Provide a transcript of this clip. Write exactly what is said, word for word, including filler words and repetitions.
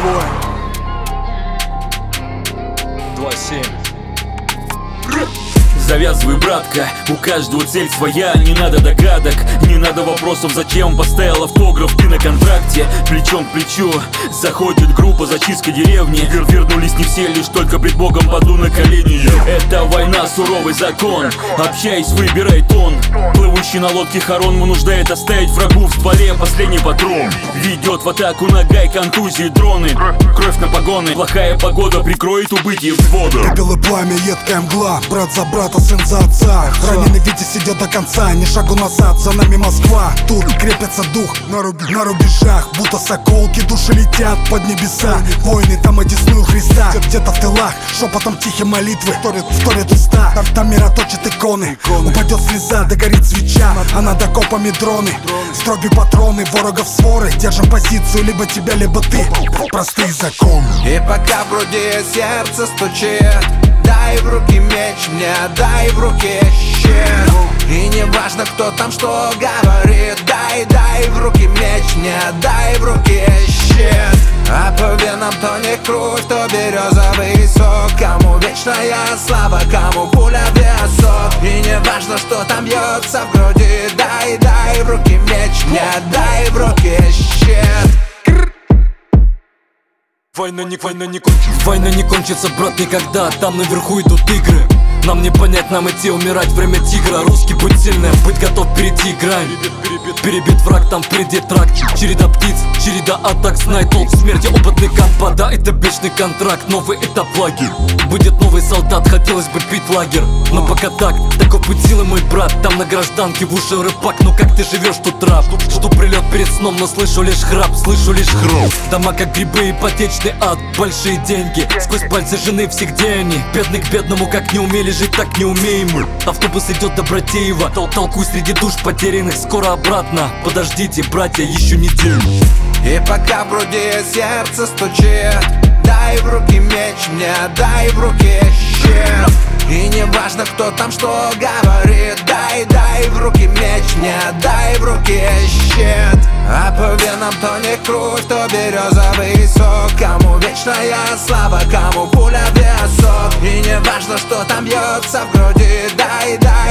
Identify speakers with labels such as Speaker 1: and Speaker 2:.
Speaker 1: твой. Два семь.
Speaker 2: Завязывай, братка, у каждого цель своя. Не надо догадок, не надо вопросов, зачем поставил автограф ты на контракте. Плечом к плечу заходит группа зачистка деревни. Вер Вернулись не все, лишь только пред Богом паду на колени. Это война, суровый закон. Общаясь, выбирай тон. Плывущий на лодке Харон вынуждает оставить врагу в стволе последний патрон. Ведет в атаку нагай, контузии, дроны. Кровь на погоны, плохая погода прикроет убытие взвода.
Speaker 1: Белое пламя, едкая мгла, брат за брата, сын за отца. Раненый Витязь идет до конца, ни шагу назад, за нами Москва. Тут крепится дух на, руб... на рубежах, будто соколки, души летят под небеса. Воины там одесную Христа, где-то в тылах, шепотом тихие молитвы вторят, вторят уста. Там, там мироточат иконы, упадет слеза, догорит свеча, а над окопами дроны. Строгие патроны, ворогов своры, держим позицию, либо тебя, либо ты. Простые законы.
Speaker 3: И пока в груди сердце стучит, дай в руки меч мне, дай в руки щит. И не важно, кто там что говорит, дай, дай в руки меч мне, дай в руки щит. А по венам то не кровь, то березовый сок. Кому вечная слава, кому пуля в висок. И не важно, что там бьется в груди, дай, дай в руки меч мне, дай в руки щит.
Speaker 2: Война не, война не кончится. Война не кончится, брат, никогда. Там наверху идут игры. Нам не понять, нам идти умирать, время тигра. Русский быть сильным, быть готов перейти грань. Перебит, перебит враг, там впереди тракт. Череда птиц, череда атак, знай толк в смерти. Опытный комбат, да, это вечный контракт. Новый этап лагерь. Будет новый солдат, хотелось бы пить лагерь. Но пока так, таков путь силы, мой брат. Там на гражданке в уши рыбак. Ну как ты живешь, тут раб? Жду прилет перед сном, но слышу лишь храп, слышу лишь хруп. Дома как грибы, ипотечный ад, большие деньги. Сквозь пальцы жены все, где они? Бедный к бедному, как не умели жить, так не умеем мы. Автобус идет до Братеева, Тол толкуй среди душ потерянных, скоро обратно. Подождите, братья, еще неделю.
Speaker 3: И пока в груди сердце стучит, дай в руки меч мне, дай в руки щит. И не важно, кто там что говорит, дай, дай в руки меч мне, дай в руки щит. А по венам то не кровь, то березовый сок. Кому вечная слава, кому пуля в висок. И не важно, что там бьется в груди, дай, дай